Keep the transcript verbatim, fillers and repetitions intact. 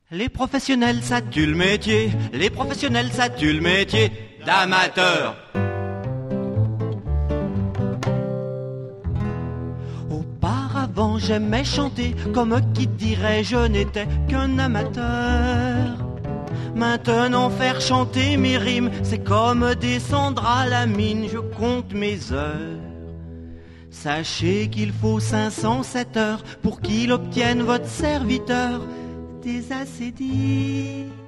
Les professionnels, ça tue le métier. Les professionnels, ça tue le métier d'amateur. Auparavant, j'aimais chanter, comme qui dirait je n'étais qu'un amateur. Maintenant, faire chanter mes rimes, c'est comme descendre à la mine, je compte mes heures. Sachez qu'il faut cinq cent sept heures pour qu'il obtienne votre serviteur des acédies.